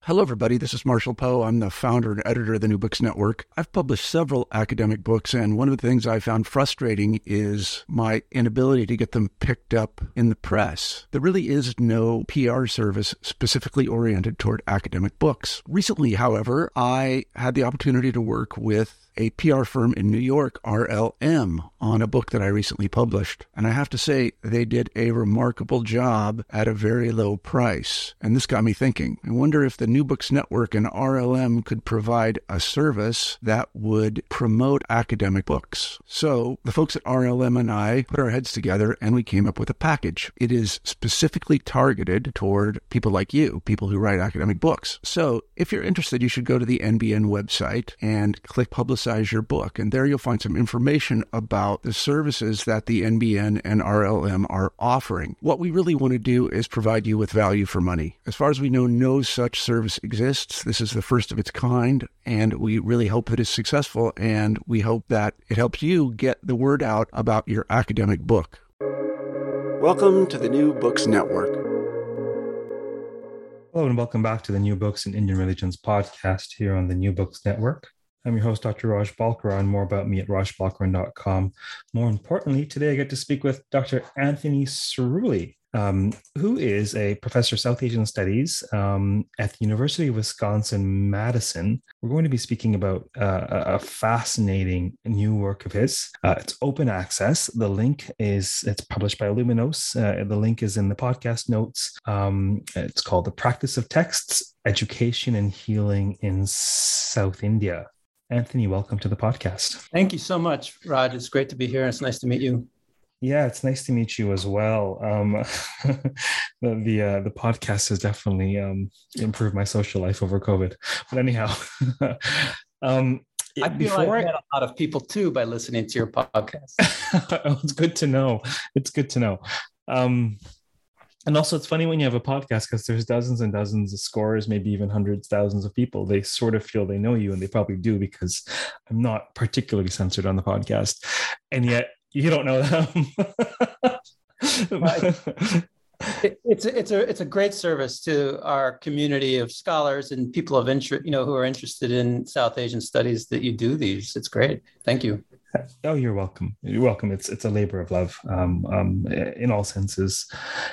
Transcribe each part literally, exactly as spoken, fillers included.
Hello, everybody. This is Marshall Poe. I'm the founder and editor of the New Books Network. I've published several academic books, and one of the things I found frustrating is my inability to get them picked up in the press. There really is no P R service specifically oriented toward academic books. Recently, however, I had the opportunity to work with a P R firm in New York, R L M, on a book that I recently published. And I have to say, they did a remarkable job at a very low price. And this got me thinking. I wonder if the New Books Network and R L M could provide a service that would promote academic books. So the folks at R L M and I put our heads together and we came up with a package. It is specifically targeted toward people like you, people who write academic books. So if you're interested, you should go to the N B N website and click Publicize your book. And there you'll find some information about the services that the N B N and R L M are offering. What we really want to do is provide you with value for money. As far as we know, no such service exists. This is the first of its kind, and we really hope that it's successful, and we hope that it helps you get the word out about your academic book. Welcome to the New Books Network. Hello, and welcome back to the New Books in Indian Religions podcast here on the New Books Network. I'm your host, Doctor Raj Balkaran. More about me at raj balkaran dot com. More importantly, today I get to speak with Doctor Anthony Cerulli, um, who is a professor of South Asian Studies um, at the University of Wisconsin-Madison. We're going to be speaking about uh, a fascinating new work of his. Uh, it's open access. The link is, it's published by Luminos. Uh, the link is in the podcast notes. Um, it's called The Practice of Texts, Education and Healing in South India. Anthony, welcome to the podcast. Thank you so much, Raj. It's great to be here. It's nice to meet you. Yeah, it's nice to meet you as well. Um, the the, uh, the podcast has definitely um, improved my social life over COVID. But anyhow, um, I feel like I met a lot of people too by listening to your podcast. It's good to know. It's good to know. Um, And also, it's funny when you have a podcast because there's dozens and dozens of scores, maybe even hundreds, thousands of people. They sort of feel they know you, and they probably do because I'm not particularly censored on the podcast. And yet, you don't know them. it, it's it's a it's a great service to our community of scholars and people of interest, you know, who are interested in South Asian studies that you do these. It's great. Thank you. Oh, you're welcome. You're welcome. It's it's a labor of love um, um, in all senses.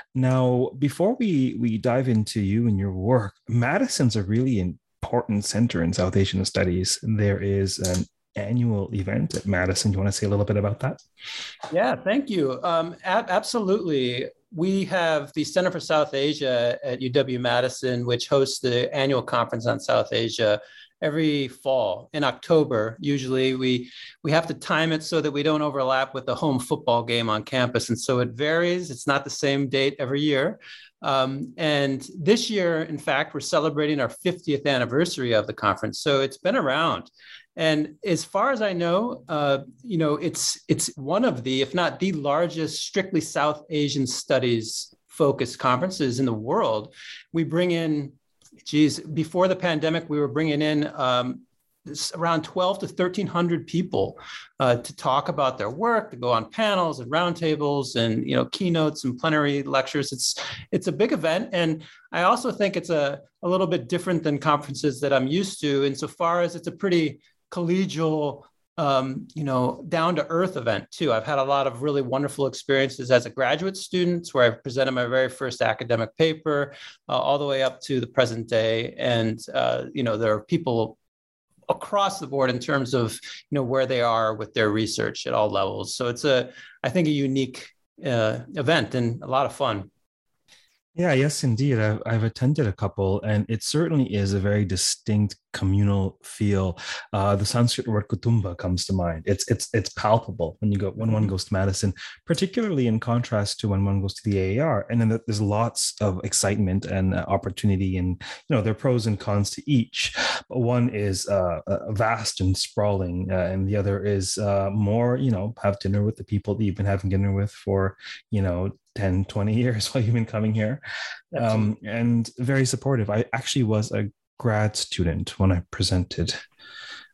Now, before we, we dive into you and your work, Madison's a really important center in South Asian studies. There is an annual event at Madison. Do you want to say a little bit about that? Yeah, thank you. Um, ab- absolutely. We have the Center for South Asia at U W-Madison, which hosts the annual conference on South Asia every fall in October. Usually we we have to time it so that we don't overlap with the home football game on campus. And so it varies. It's not the same date every year. Um, and this year, in fact, we're celebrating our fiftieth anniversary of the conference. So it's been around. And as far as I know, uh, you know, it's it's one of the, if not the largest strictly South Asian studies focused conferences in the world. We bring in Geez, before the pandemic, we were bringing in um, around twelve to thirteen hundred people uh, to talk about their work, to go on panels and roundtables and, you know, keynotes and plenary lectures. It's it's a big event. And I also think it's a, a little bit different than conferences that I'm used to insofar as it's a pretty collegial, Um, you know, down to earth event too. I've had a lot of really wonderful experiences as a graduate student where I've presented my very first academic paper uh, all the way up to the present day. And, uh, you know, there are people across the board in terms of, you know, where they are with their research at all levels. So it's a, I think, a unique uh, event and a lot of fun. Yeah, yes, indeed. I've, I've attended a couple, and it certainly is a very distinct communal feel. Uh, the Sanskrit word kutumba comes to mind. It's it's it's palpable when you go when one goes to Madison, particularly in contrast to when one goes to the A A R. And then there's lots of excitement and uh, opportunity, and you know there are pros and cons to each. But one is uh, vast and sprawling, uh, and the other is uh, more. You know, have dinner with the people that you've been having dinner with for you know. ten, twenty years while you've been coming here, um, and very supportive. I actually was a grad student when I presented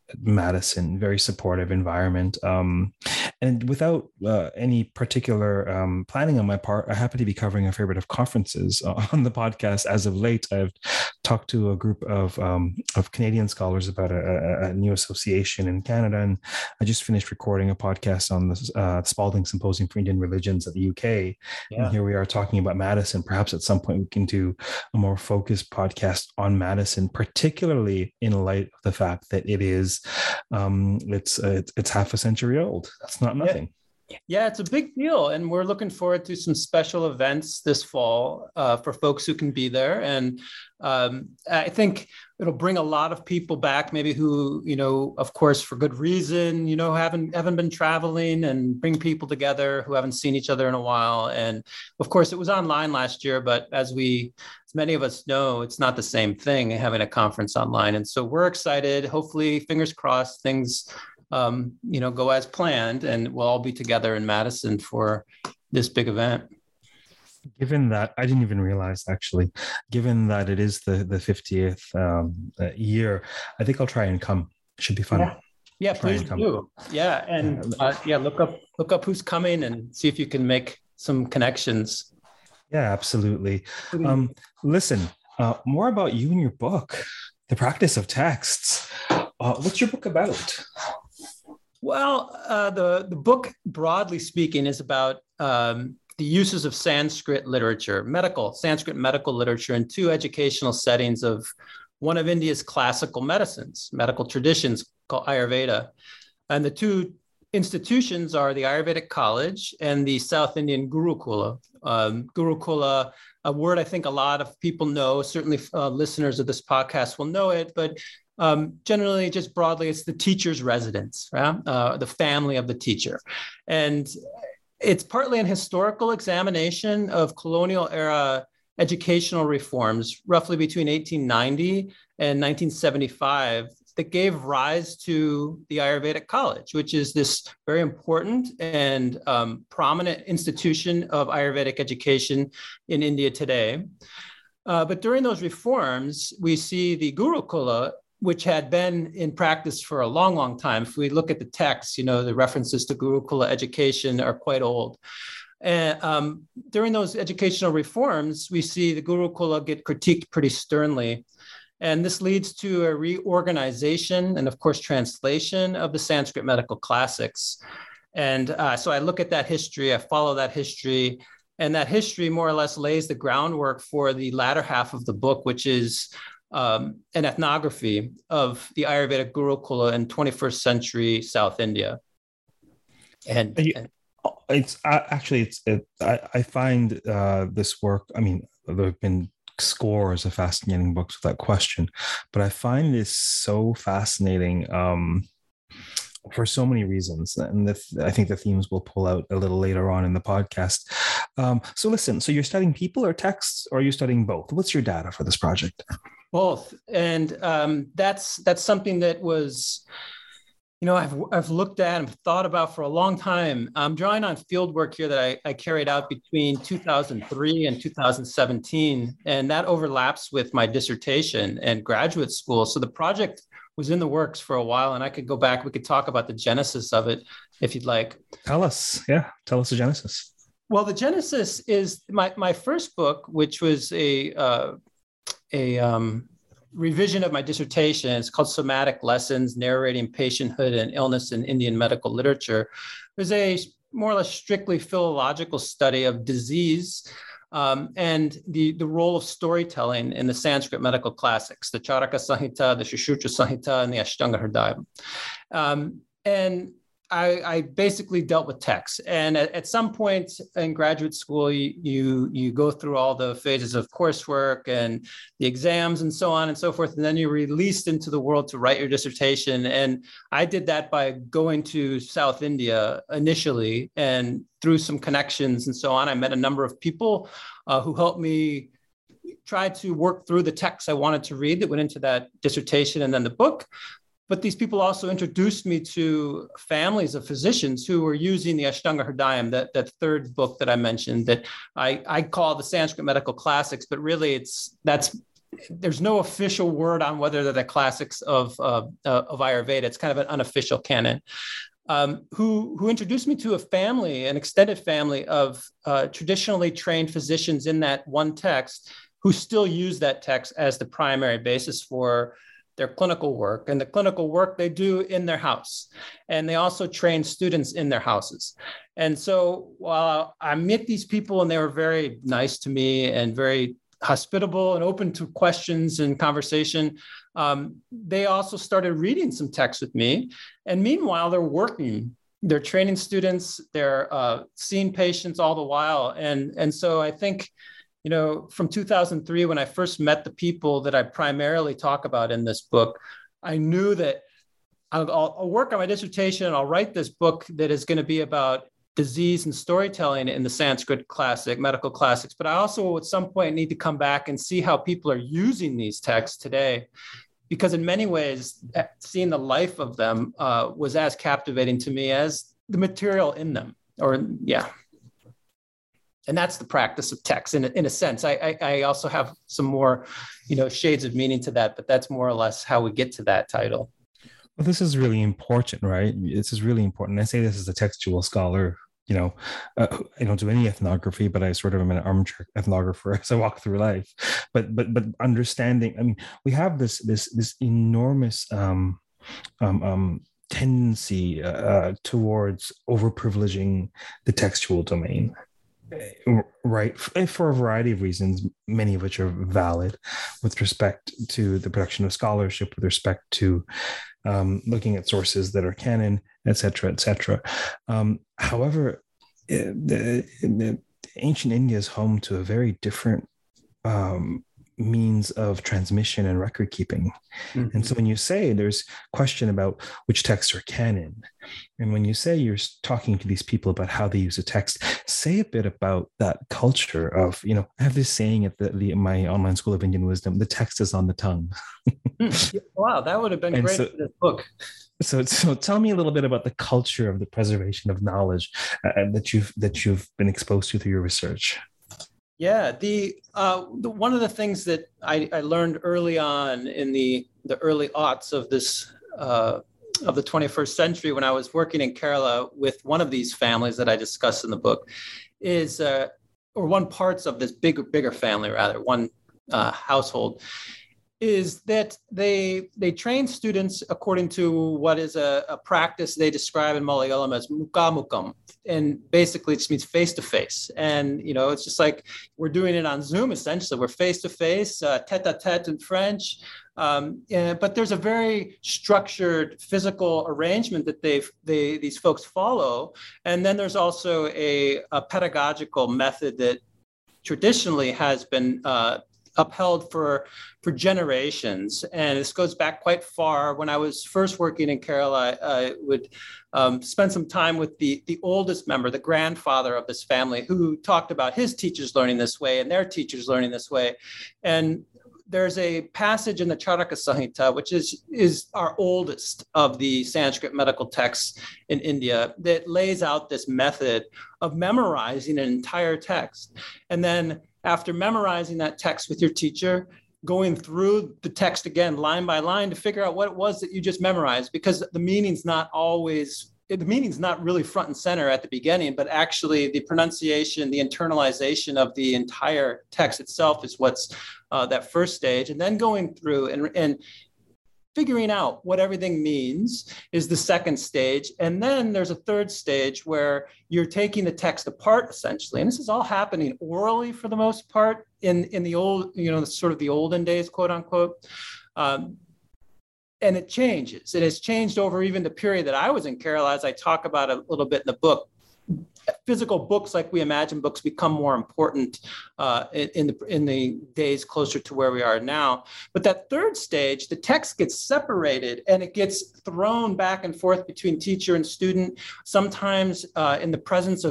Madison, very supportive environment. Um, and without uh, any particular um, planning on my part, I happen to be covering a fair bit of conferences on the podcast. As of late, I've talked to a group of um, of Canadian scholars about a, a, a new association in Canada. And I just finished recording a podcast on the uh, Spalding Symposium for Indian Religions at the U K. Yeah. And here we are talking about Madison. Perhaps at some point we can do a more focused podcast on Madison, particularly in light of the fact that it is Um, it's uh, it's half a century old. That's not nothing. Yeah. yeah, it's a big deal, and we're looking forward to some special events this fall uh, for folks who can be there. And um, I think it'll bring a lot of people back, maybe who, you know, of course, for good reason, you know, haven't haven't been traveling, and bring people together who haven't seen each other in a while. And of course, it was online last year, but as we many of us know, it's not the same thing having a conference online. And so we're excited. Hopefully, fingers crossed, things um, you know, go as planned, and we'll all be together in Madison for this big event. Given that, I didn't even realize actually, given that it is the, the fiftieth um, year, I think I'll try and come. It should be fun. Yeah, yeah please do. Yeah, and uh, yeah, look up look up who's coming and see if you can make some connections. Yeah, absolutely. Um, listen, uh, more about you and your book, The Practice of Texts. Uh, what's your book about? Well, uh, the, the book, broadly speaking, is about um, the uses of Sanskrit literature, medical, Sanskrit medical literature in two educational settings of one of India's classical medicines, medical traditions called Ayurveda. And the two institutions are the Ayurvedic College and the South Indian Gurukula. Um, Gurukula, a word I think a lot of people know, certainly uh, listeners of this podcast will know it, but um, generally, just broadly, it's the teacher's residence, right? Uh, the family of the teacher. And it's partly an historical examination of colonial era educational reforms, roughly between eighteen ninety and nineteen seventy-five, that gave rise to the Ayurvedic College, which is this very important and um, prominent institution of Ayurvedic education in India today. Uh, but during those reforms, we see the Gurukula, which had been in practice for a long, long time. If we look at the texts, you know, the references to Gurukula education are quite old. And um, during those educational reforms, we see the Gurukula get critiqued pretty sternly. And this leads to a reorganization and, of course, translation of the Sanskrit medical classics. And uh, so I look at that history, I follow that history, and that history more or less lays the groundwork for the latter half of the book, which is um, an ethnography of the Ayurvedic Gurukula in twenty-first century South India. And, you, and it's uh, actually, it's it, I, I find uh, this work, I mean, there have been scores of fascinating books without question, but I find this so fascinating um, for so many reasons. And the, I think the themes we'll pull out a little later on in the podcast. Um, so listen, so you're studying people or texts, or are you studying both? What's your data for this project? Both. And um, that's that's something that was, you know, I've I've looked at and thought about for a long time. I'm drawing on field work here that I, I carried out between two thousand three and two thousand seventeen, and that overlaps with my dissertation and graduate school. So the project was in the works for a while, and I could go back. We could talk about the genesis of it if you'd like. Tell us. Yeah, tell us the genesis. Well, the genesis is my, my first book, which was a, uh, a um, revision of my dissertation. It's called Somatic Lessons, Narrating Patienthood and Illness in Indian Medical Literature. It was a more or less strictly philological study of disease um, and the, the role of storytelling in the Sanskrit medical classics, the Charaka Samhita, the Sushruta Samhita, and the Ashtanga Hridayam. Um, and I, I basically dealt with text. And at, at some point in graduate school, you, you you go through all the phases of coursework and the exams and so on and so forth. And then you're released into the world to write your dissertation. And I did that by going to South India initially, and through some connections and so on, I met a number of people uh, who helped me try to work through the texts I wanted to read that went into that dissertation and then the book. But these people also introduced me to families of physicians who were using the Ashtanga Hridayam, that, that third book that I mentioned, that I, I call the Sanskrit medical classics, but really it's that's there's no official word on whether they're the classics of, uh, of Ayurveda. It's kind of an unofficial canon. Um, who, who introduced me to a family, an extended family of uh, traditionally trained physicians in that one text who still use that text as the primary basis for their clinical work, and the clinical work they do in their house. And they also train students in their houses. And so while I met these people and they were very nice to me and very hospitable and open to questions and conversation, um, they also started reading some texts with me. And meanwhile, they're working, they're training students, they're uh, seeing patients all the while. And, and so I think, you know, from two thousand three, when I first met the people that I primarily talk about in this book, I knew that I'll, I'll work on my dissertation, I'll write this book that is going to be about disease and storytelling in the Sanskrit classic, medical classics, but I also at some point need to come back and see how people are using these texts today, because in many ways, seeing the life of them uh, was as captivating to me as the material in them, or yeah. And that's the practice of text in a, in a sense. I, I, I also have some more, you know, shades of meaning to that, but that's more or less how we get to that title. Well, this is really important, right? This is really important. I say this as a textual scholar. You know, uh, I don't do any ethnography, but I sort of am an armchair ethnographer as I walk through life. But but but understanding, I mean, we have this this this enormous um, um, um, tendency uh, towards overprivileging the textual domain, right? For a variety of reasons, many of which are valid, with respect to the production of scholarship, with respect to um, looking at sources that are canon, et cetera, et cetera. Um, however, it, the, the ancient India is home to a very different um, means of transmission and record keeping. Mm-hmm. And so when you say there's question about which texts are canon, and when you say you're talking to these people about how they use a text, say a bit about that culture of, you know, I have this saying at the, the my online school of Indian wisdom, the text is on the tongue. Wow, that would have been and great so, for this book. So, so tell me a little bit about the culture of the preservation of knowledge uh, that you've that you've been exposed to through your research. Yeah, the, uh, the one of the things that I, I learned early on in the the early aughts of this uh, of the twenty-first century, when I was working in Kerala with one of these families that I discuss in the book, is uh, or one parts of this bigger bigger family rather one uh, household, is that they they train students according to what is a, a practice they describe in Malayalam as mukhamukam, and basically it just means face to face. And you know, it's just like we're doing it on Zoom essentially. We're face to face, tete a tete in French. Um, yeah, but there's a very structured physical arrangement that they they these folks follow, and then there's also a, a pedagogical method that traditionally has been uh, upheld for for generations. And this goes back quite far. When I was first working in Kerala, I, I would um, spend some time with the, the oldest member, the grandfather of this family, who talked about his teachers learning this way and their teachers learning this way. And there's a passage in the Charaka Samhita, which is, is our oldest of the Sanskrit medical texts in India, that lays out this method of memorizing an entire text. And then after memorizing that text with your teacher, going through the text again, line by line, to figure out what it was that you just memorized, because the meaning's not always, the meaning's not really front and center at the beginning, but actually the pronunciation, the internalization of the entire text itself is what's uh, that first stage. And then going through and, and figuring out what everything means is the second stage. And then there's a third stage where you're taking the text apart, essentially. And this is all happening orally for the most part in, in the old, you know, sort of the olden days, quote unquote. Um, and it changes. It has changed over even the period that I was in Kerala, as I talk about a little bit in the book. Physical books, like we imagine books, become more important uh, in, in the in the days closer to where we are now. But that third stage, the text gets separated and it gets thrown back and forth between teacher and student, sometimes uh, in the presence of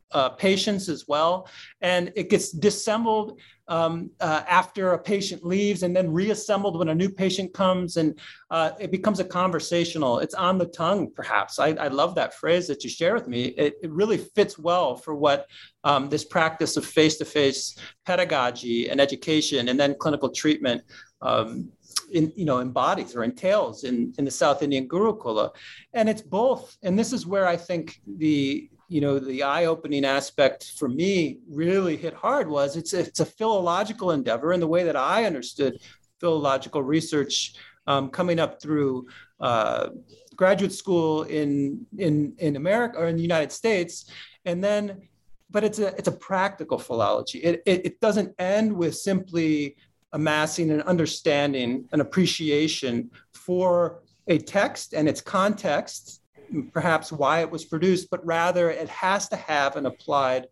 uh, patients as well. And it gets disassembled um, uh, after a patient leaves and then reassembled when a new patient comes. And uh, it becomes a conversational, it's on the tongue, perhaps. I, I love that phrase that you share with me. It, it really fits well for what um, this practice of face-to-face pedagogy and education and then clinical treatment um, in, you know, embodies or entails in, in the South Indian Gurukula. And it's both. And this is where I think the, you know, the eye-opening aspect for me really hit hard was it's, it's a philological endeavor in the way that I understood philological research um, coming up through uh, graduate school in, in, in America or in the United States. And then, but it's a, it's a practical philology. It, it, it doesn't end with simply amassing an understanding, an appreciation for a text and its context, perhaps why it was produced, but rather it has to have an applied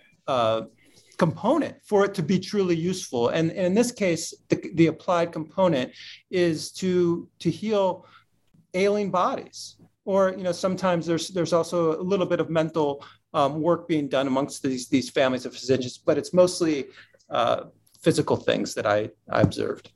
uh, component for it to be truly useful. And, and in this case, the, the applied component is to, to heal ailing bodies. Or, you know, sometimes there's there's also a little bit of mental um, work being done amongst these, these families of physicians, but it's mostly uh, physical things that I, I observed.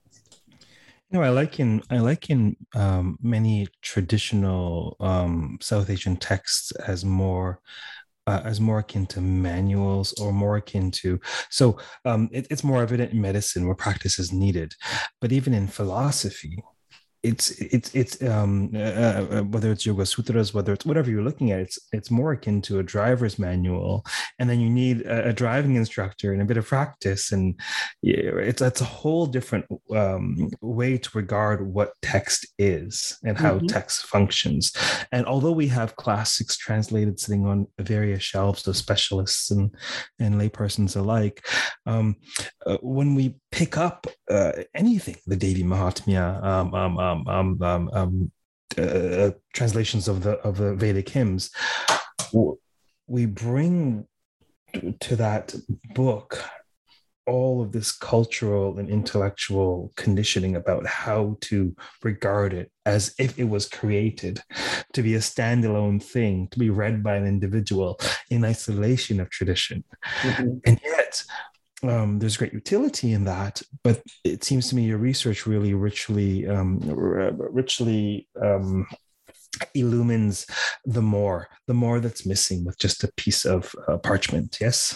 You know, I like in I like in um, many traditional um, South Asian texts as more uh, as more akin to manuals or more akin to so um, it, it's more evident in medicine where practice is needed, but even in philosophy. It's it's it's um, uh, whether it's Yoga Sutras, whether it's whatever you're looking at, it's it's more akin to a driver's manual, and then you need a, a driving instructor and a bit of practice, and it's it's a whole different um, way to regard what text is and how mm-hmm. text functions. And although we have classics translated sitting on various shelves of specialists and and laypersons alike, um, uh, when we pick up uh, anything, the Devi Mahatmya, um, um, um, um, um, um, uh, translations of the of the Vedic hymns, we bring to that book all of this cultural and intellectual conditioning about how to regard it as if it was created to be a standalone thing, to be read by an individual in isolation of tradition. Mm-hmm. And yet, Um, there's great utility in that, but it seems to me your research really richly, um, r- richly um, illumines the more, the more that's missing with just a piece of uh, parchment. Yes,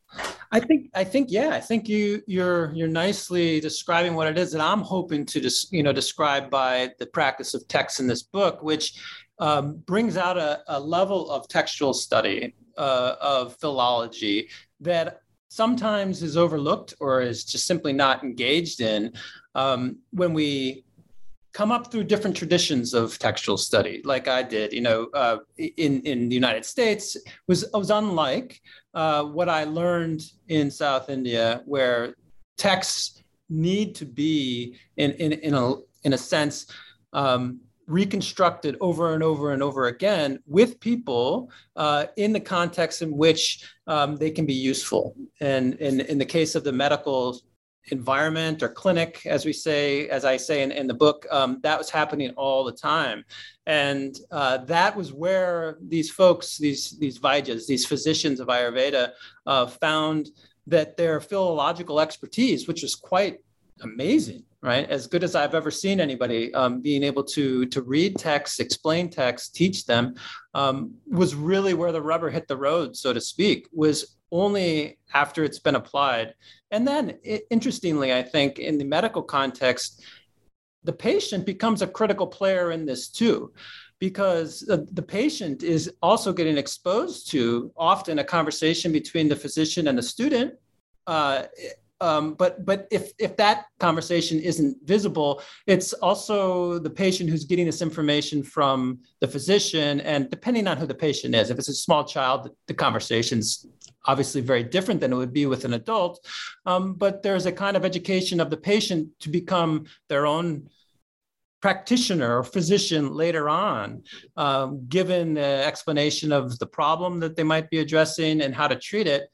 I think, I think, yeah, I think you, you're, you're nicely describing what it is that I'm hoping to, dis, you know, describe by the practice of text in this book, which um, brings out a, a level of textual study uh, of philology that sometimes is overlooked or is just simply not engaged in um, when we come up through different traditions of textual study, like I did, you know, uh, in, in the United States, was, was unlike uh, what I learned in South India, where texts need to be, in, in, in, a, in a sense, um, reconstructed over and over and over again with people uh, in the context in which um, they can be useful. And in, in the case of the medical environment or clinic, as we say, as I say in, in the book, um, that was happening all the time. And uh, that was where these folks, these, these Vaidya's, these physicians of Ayurveda uh, found that their philological expertise, which was quite amazing, right? As good as I've ever seen anybody um, being able to, to read texts, explain texts, teach them, um, was really where the rubber hit the road, so to speak, was only after it's been applied. And then, it, interestingly, I think in the medical context, the patient becomes a critical player in this too, because the, the patient is also getting exposed to often a conversation between the physician and the student. Uh, Um, but but if if that conversation isn't visible, it's also the patient who's getting this information from the physician. And depending on who the patient is, if it's a small child, the conversation's obviously very different than it would be with an adult. Um, but there's a kind of education of the patient to become their own practitioner or physician later on, um, given the explanation of the problem that they might be addressing and how to treat it.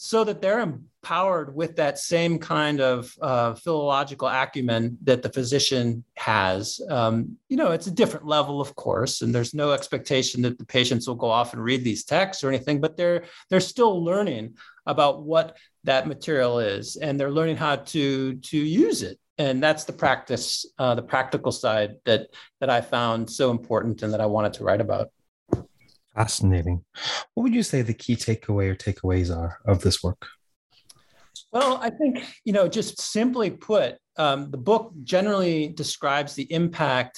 so that they're empowered with that same kind of uh, philological acumen that the physician has. Um, you know, it's a different level, of course, and there's no expectation that the patients will go off and read these texts or anything, but they're they're still learning about what that material is, and they're learning how to to use it. And that's the practice, uh, the practical side that that I found so important and that I wanted to write about. Fascinating. What would you say the key takeaway or takeaways are of this work? Well, I think, you know, just simply put, um, the book generally describes the impact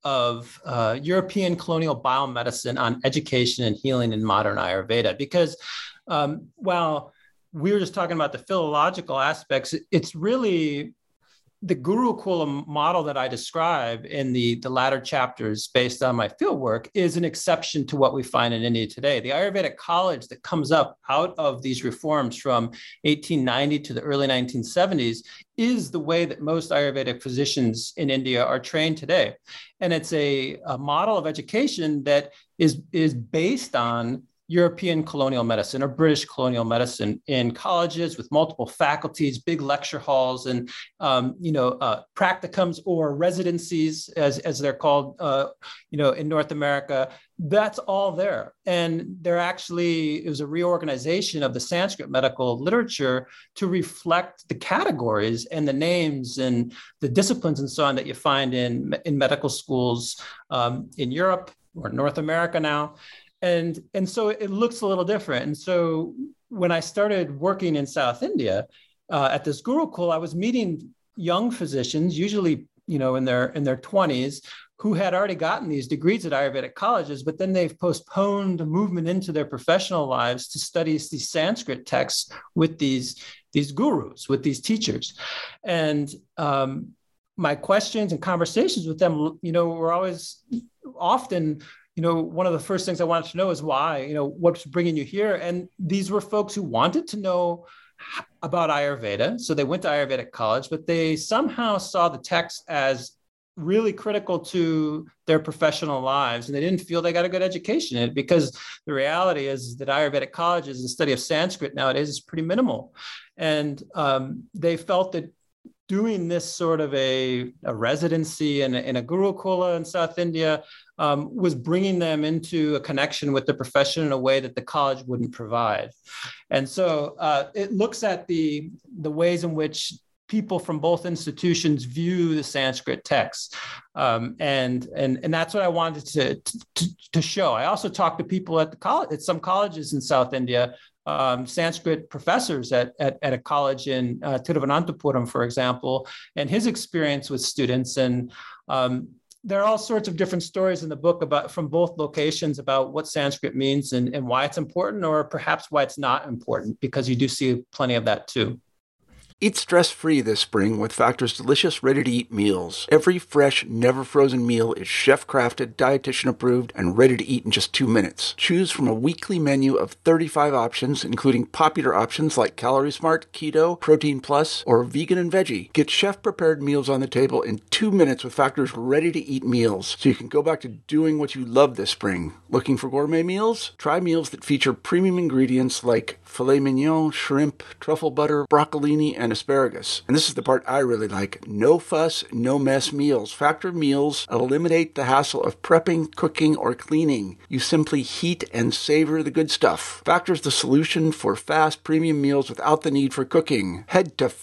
of uh, European colonial biomedicine on education and healing in modern Ayurveda. Because um, while we were just talking about the philological aspects, it's really the Gurukula model that I describe in the, the latter chapters based on my fieldwork is an exception to what we find in India today. The Ayurvedic college that comes up out of these reforms from eighteen ninety to the early nineteen seventies is the way that most Ayurvedic physicians in India are trained today. And it's a, a model of education that is, is based on European colonial medicine or British colonial medicine in colleges with multiple faculties, big lecture halls, and um, you know uh, practicums or residencies, as as they're called, uh, you know, in North America. That's all there, and there actually it was a reorganization of the Sanskrit medical literature to reflect the categories and the names and the disciplines and so on that you find in in medical schools um, in Europe or North America now. And, and so it looks a little different. And so when I started working in South India uh, at this Gurukul, I was meeting young physicians, usually, you know, in their in their twenties, who had already gotten these degrees at Ayurvedic colleges, but then they've postponed movement into their professional lives to study these Sanskrit texts with these, these gurus, with these teachers. And um, my questions and conversations with them, you know, were always often, you know, one of the first things I wanted to know is why, you know, what's bringing you here? And these were folks who wanted to know about Ayurveda. So they went to Ayurvedic college, but they somehow saw the text as really critical to their professional lives. And they didn't feel they got a good education in it, because the reality is that Ayurvedic colleges, the study of Sanskrit nowadays is pretty minimal. And um, they felt that doing this sort of a, a residency in a, in a Gurukula in South India um, was bringing them into a connection with the profession in a way that the college wouldn't provide. And so uh, it looks at the, the ways in which people from both institutions view the Sanskrit texts. Um, and, and, and that's what I wanted to, to, to show. I also talked to people at the college, at some colleges in South India, Um, Sanskrit professors at, at, at a college in uh, Tiruvananthapuram, for example, and his experience with students. And um, there are all sorts of different stories in the book about from both locations about what Sanskrit means and, and why it's important, or perhaps why it's not important, because you do see plenty of that too. Eat stress-free this spring with Factor's delicious, ready-to-eat meals. Every fresh, never-frozen meal is chef-crafted, dietitian-approved, and ready to eat in just two minutes. Choose from a weekly menu of thirty-five options, including popular options like Calorie Smart, Keto, Protein Plus, or Vegan and Veggie. Get chef-prepared meals on the table in two minutes with Factor's ready-to-eat meals, so you can go back to doing what you love this spring. Looking for gourmet meals? Try meals that feature premium ingredients like filet mignon, shrimp, truffle butter, broccolini, and asparagus. And this is the part I really like. No fuss, no mess meals. Factor meals eliminate the hassle of prepping, cooking, or cleaning. You simply heat and savor the good stuff. Factor's the solution for fast premium meals without the need for cooking. Head to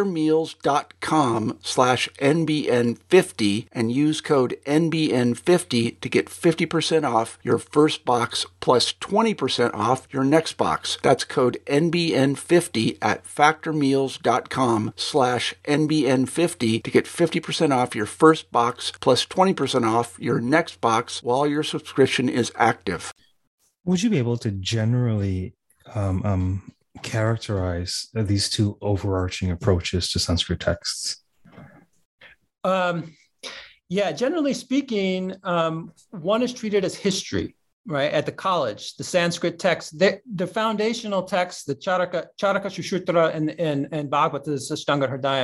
factormeals.com slash NBN50 and use code N B N fifty to get fifty percent off your first box plus twenty percent off your next box. That's code N B N fifty at factormeals.com slash NBN50 to get fifty percent off your first box plus twenty percent off your next box while your subscription is active. Would you be able to generally um, um, characterize these two overarching approaches to Sanskrit texts? Um, yeah, generally speaking, um, one is treated as history. Right, at the college, the Sanskrit text, the, the foundational texts, the Charaka, Charaka Sushruta and, and, and Bhagavata, the Ashtanga Hridayam,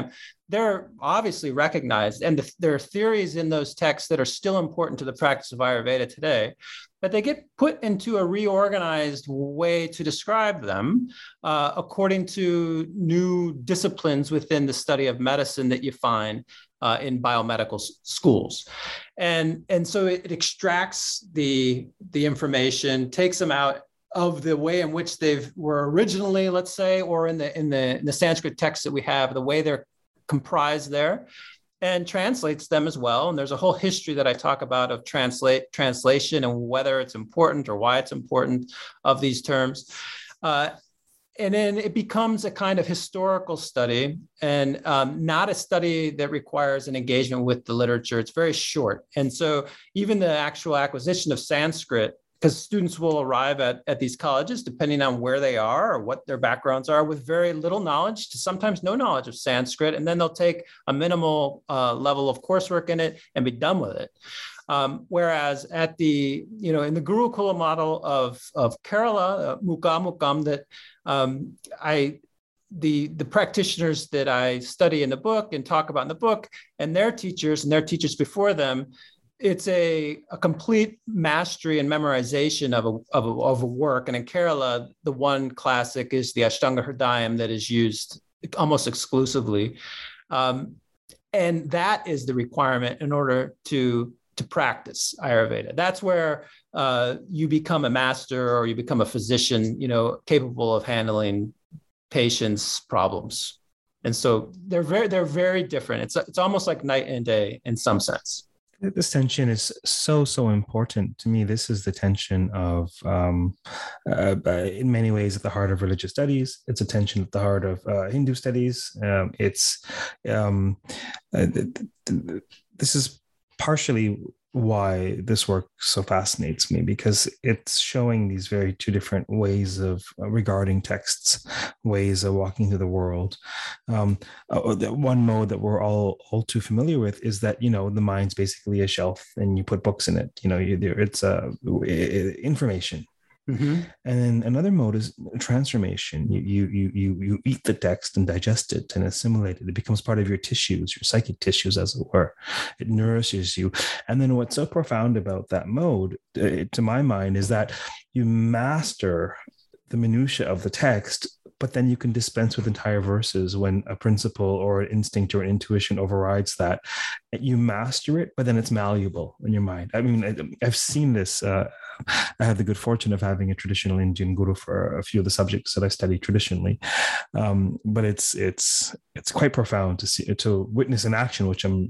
they're obviously recognized, and the, there are theories in those texts that are still important to the practice of Ayurveda today, but they get put into a reorganized way to describe them uh, according to new disciplines within the study of medicine that you find uh, in biomedical s- schools. And, and so it, it extracts the, the information, takes them out of the way in which they were originally, let's say, or in the, in the, in the Sanskrit texts that we have, the way they're comprised there, and translates them as well. And there's a whole history that I talk about of translate translation and whether it's important or why it's important of these terms. Uh, and then it becomes a kind of historical study, and um, not a study that requires an engagement with the literature. It's very short. And so even the actual acquisition of Sanskrit, because students will arrive at, at these colleges, depending on where they are or what their backgrounds are, with very little knowledge to sometimes no knowledge of Sanskrit. And then they'll take a minimal uh, level of coursework in it and be done with it. Um, whereas at the, you know, in the Gurukula model of, of Kerala, uh, Mukha Mukam, that um, I, the, the practitioners that I study in the book and talk about in the book, and their teachers and their teachers before them, it's a, a complete mastery and memorization of a, of, a, of a work. And in Kerala, the one classic is the Ashtanga Hridayam that is used almost exclusively. Um, and that is the requirement in order to, to practice Ayurveda. That's where uh, you become a master, or you become a physician, you know, capable of handling patients' problems. And so they're very, they're very different. It's, it's almost like night and day in some sense. This tension is so, so important to me. This is the tension of, um, uh, in many ways, at the heart of religious studies. It's a tension at the heart of uh, Hindu studies. Um, it's um, uh, th- th- this is partially why this work so fascinates me, because it's showing these very two different ways of regarding texts, ways of walking through the world. Um, uh, the one mode that we're all all too familiar with is that, you know, the mind's basically a shelf and you put books in it. You know, you, it's uh, information. Mm-hmm. And then another mode is transformation. You, you you you you eat the text and digest it and assimilate it. It becomes part of your tissues, your psychic tissues, as it were. It nourishes you. And then what's so profound about that mode, uh, to my mind, is that you master the minutia of the text, but then you can dispense with entire verses when a principle or an instinct or an intuition overrides that. You master it, but then it's malleable in your mind. I mean, I, I've seen this. Uh, I had the good fortune of having a traditional Indian guru for a few of the subjects that I studied traditionally, um, but it's it's it's quite profound to see, to witness in action, which I'm,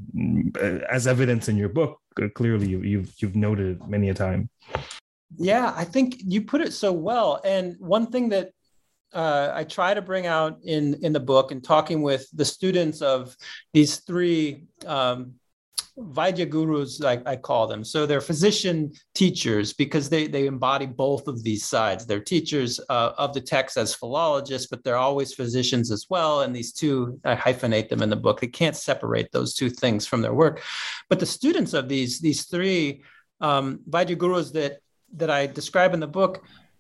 as evidence in your book, clearly you, you've you've noted many a time. Yeah, I think you put it so well. And one thing that uh, I try to bring out in, in the book, and talking with the students of these three um, Vaidya gurus, I, I call them. So they're physician teachers because they, they embody both of these sides. They're teachers uh, of the text as philologists, but they're always physicians as well. And these two, I hyphenate them in the book. They can't separate those two things from their work. But the students of these, these three um, Vaidya gurus that that I describe in the book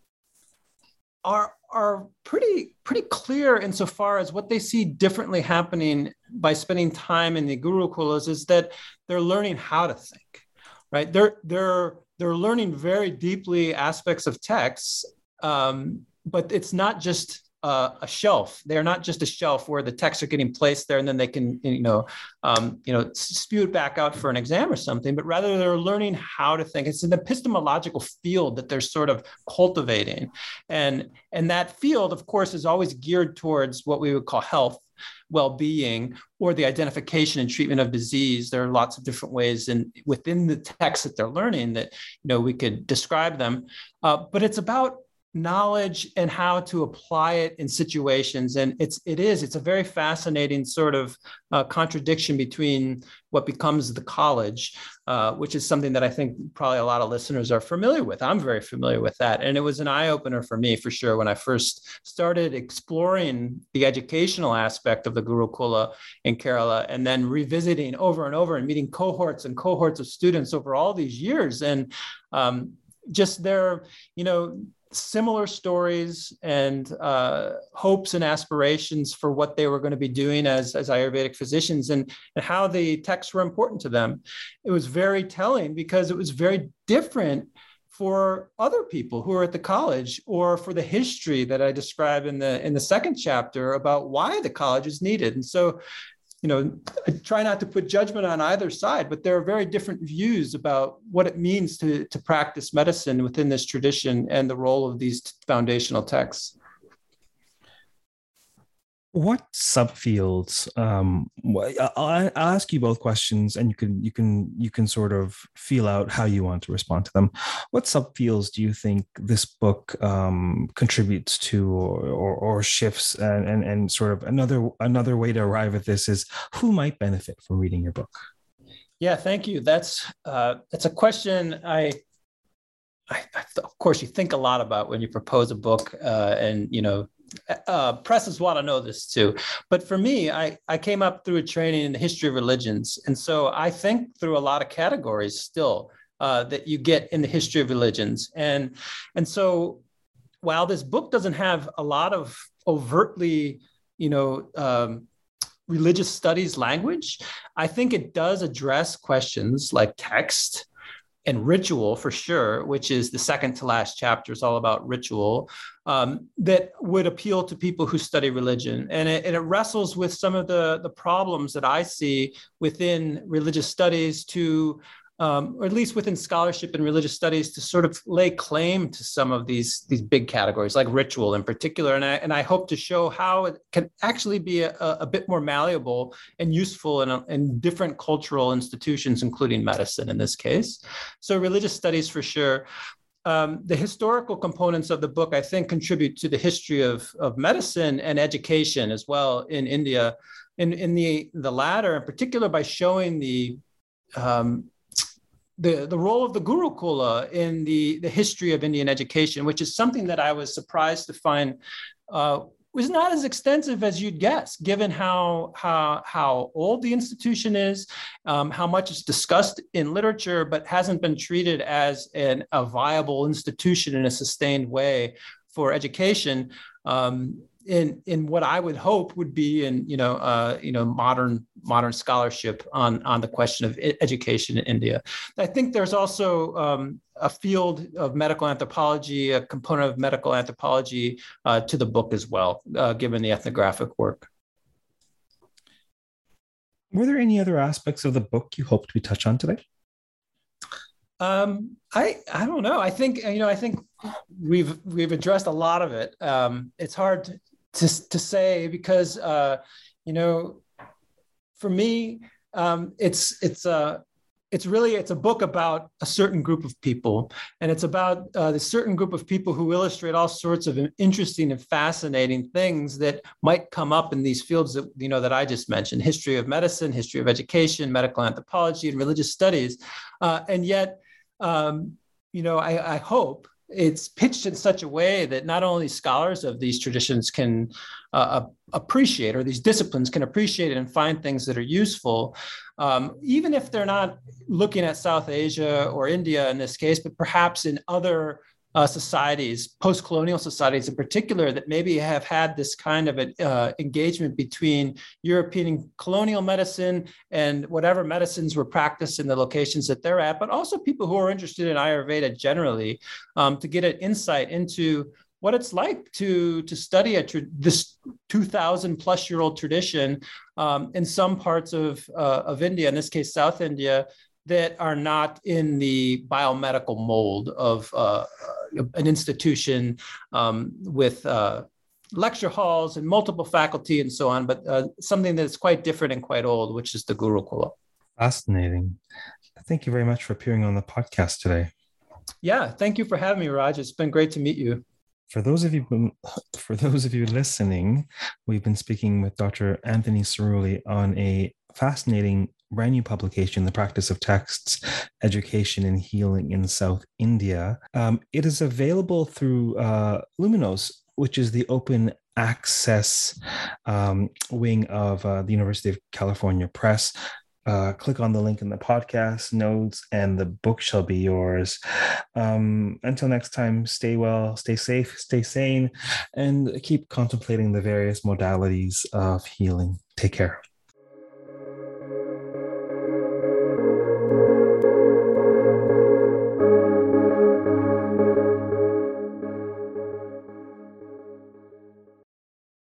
are are pretty pretty clear insofar as what they see differently happening by spending time in the Gurukulas is that they're learning how to think, right? They're they're they're learning very deeply aspects of texts, um, but it's not just Uh, a shelf. They're not just a shelf where the texts are getting placed there and then they can, you know, um, you know, spew it back out for an exam or something, but rather they're learning how to think. It's an epistemological field that they're sort of cultivating. And, and that field, of course, is always geared towards what we would call health, well-being, or the identification and treatment of disease. There are lots of different ways in within the text that they're learning that, you know, we could describe them. Uh, but it's about knowledge and how to apply it in situations. And it's, it is, it's a very fascinating sort of uh, contradiction between what becomes the college, uh, which is something that I think probably a lot of listeners are familiar with. I'm very familiar with that. And it was an eye-opener for me, for sure, when I first started exploring the educational aspect of the Gurukula in Kerala, and then revisiting over and over and meeting cohorts and cohorts of students over all these years. And um, just their, you know, similar stories and uh, hopes and aspirations for what they were going to be doing as, as Ayurvedic physicians, and, and how the texts were important to them. It was very telling because it was very different for other people who are at the college, or for the history that I describe in the in the second chapter about why the college is needed. And so, you know, I try not to put judgment on either side, but there are very different views about what it means to, to practice medicine within this tradition and the role of these foundational texts. What subfields? Um, I'll, I'll ask you both questions, and you can you can you can sort of feel out how you want to respond to them. What subfields do you think this book um, contributes to, or, or, or shifts? And, and and sort of another another way to arrive at this is, who might benefit from reading your book? Yeah, thank you. That's uh, that's a question I. I, of course, you think a lot about when you propose a book, uh, and you know. Uh, presses want to know this too. But for me, I, I came up through a training in the history of religions. And so I think through a lot of categories still uh, that you get in the history of religions. And, and so while this book doesn't have a lot of overtly, you know, um, religious studies language, I think it does address questions like text and ritual, for sure, which is the second to last chapter is all about ritual, um, that would appeal to people who study religion. And it, and it wrestles with some of the, the problems that I see within religious studies to, um, or at least within scholarship and religious studies, to sort of lay claim to some of these, these big categories, like ritual in particular. And I, and I hope to show how it can actually be a, a bit more malleable and useful in, a, in different cultural institutions, including medicine in this case. So religious studies, for sure. Um, the historical components of the book, I think, contribute to the history of, of medicine and education as well in India. In, in the, the latter, in particular, by showing the um, The, the role of the Gurukula in the, the history of Indian education, which is something that I was surprised to find uh, was not as extensive as you'd guess, given how, how, how old the institution is, um, how much is discussed in literature, but hasn't been treated as an, a viable institution in a sustained way for education. Um, in in what I would hope would be in you know uh, you know modern modern scholarship on on the question of education in India. I think there's also um, a field of medical anthropology, a component of medical anthropology uh, to the book as well, uh, given the ethnographic work. Were there any other aspects of the book you hoped we touch on today? Um, I I don't know. I think you know I think we've we've addressed a lot of it. Um, it's hard to to, to say because uh, you know, for me, um, it's it's a it's really it's a book about a certain group of people, and it's about uh, the certain group of people who illustrate all sorts of interesting and fascinating things that might come up in these fields that you know that I just mentioned: history of medicine, history of education, medical anthropology, and religious studies, uh, and yet. Um, you know, I, I hope it's pitched in such a way that not only scholars of these traditions can uh, appreciate, or these disciplines can appreciate it and find things that are useful, um, even if they're not looking at South Asia or India in this case, but perhaps in other uh, societies, post-colonial societies in particular, that maybe have had this kind of an uh, engagement between European colonial medicine and whatever medicines were practiced in the locations that they're at, but also people who are interested in Ayurveda generally, um, to get an insight into what it's like to, to study a tra- this two thousand plus year old tradition um, in some parts of, uh, of India, in this case, South India, that are not in the biomedical mold of uh, an institution um, with uh, lecture halls and multiple faculty and so on, but uh, something that's quite different and quite old, which is the Gurukula. Fascinating. Thank you very much for appearing on the podcast today. Yeah, thank you for having me, Raj. It's been great to meet you. For those of you, for those of you listening, we've been speaking with Doctor Anthony Cerulli on a fascinating brand new publication, The Practice of Texts, Education and Healing in South India. Um, it is available through uh, Luminos, which is the open access um, wing of uh, the University of California Press. uh, click on the link in the podcast notes and the book shall be yours. Um, until next time, stay well, stay safe, stay sane, and keep contemplating the various modalities of healing. Take care.